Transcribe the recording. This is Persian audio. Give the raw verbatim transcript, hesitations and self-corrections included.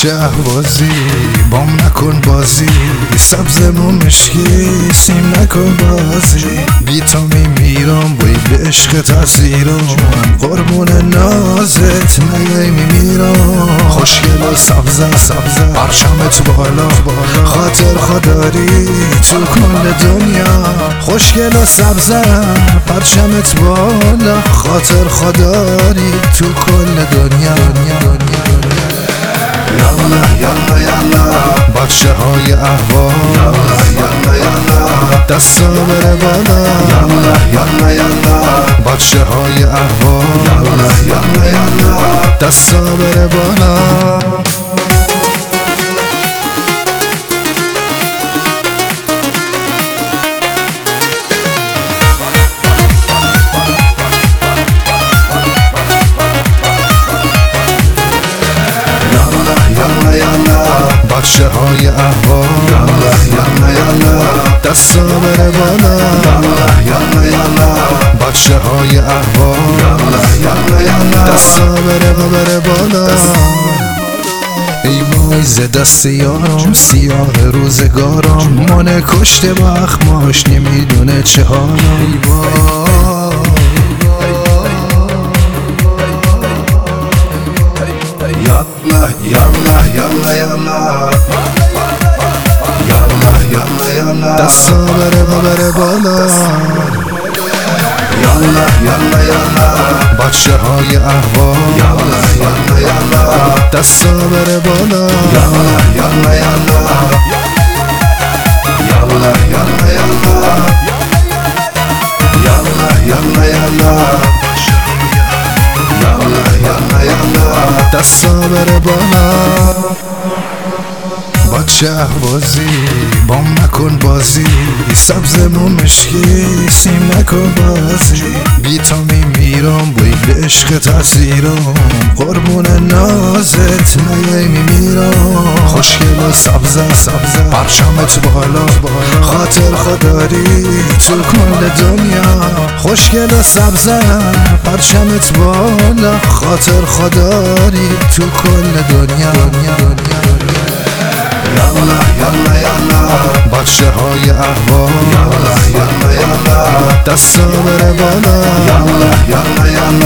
بچه اهوازی بام نکن بازی، سبزمون مشکی سیم نکن بازی. بیتامی میرم بایی به عشق تاثیرم، قربون نازت نیای میمیرم. خوشگل و سبزه سبزه پرچمت بالا بالا، خاطر خداری تو کل دنیا. خوشگل و سبزه پرچمت بالا، خاطر خداری تو کل دنیا. یالا یالا یالا بچه های احوال، یالا یالا دستا بره بالا. یالا یالا یالا بچه های احوال، یالا یالا یالا دستا بره بالا. بچه های احوال، یالا یالا یالا دستا بره بالا. یالا یالا بچه های احوال، یالا یالا یالا دستا بره بره بالا. ای وای ز دست یارم سیاه روزگارم، من کشته با اخماش نمیدونه چه حالم. ای وای یالا یالا یالا یالا یالا یالا یالا دستا بره بره بالا. یالا یالا یالا بچه های احوال، یالا یالا یالا دستا بره بالا. یالا یالا یالا یالا یالا یالا یالا یالا یالا یالا یالا یالا دستا بره بالا. بچه اهوازی بام نکن بازی، سبزمون مشکی سیم نکن بازی. بیتامی میرم بایی به عشق تاثیرم، قربون نازت نیای میمیرم. خوشگل و سبزه سبزه پرچمت بالا بالا، خاطر خداری تو کل دنیا. خوشگل و سبزه پرچمت بالا، خاطر خداری تو کل دنیا. یالا یالا یالا بچه های احوال، یالا یالا یالا دستا بره بالا. یالا یالا یالا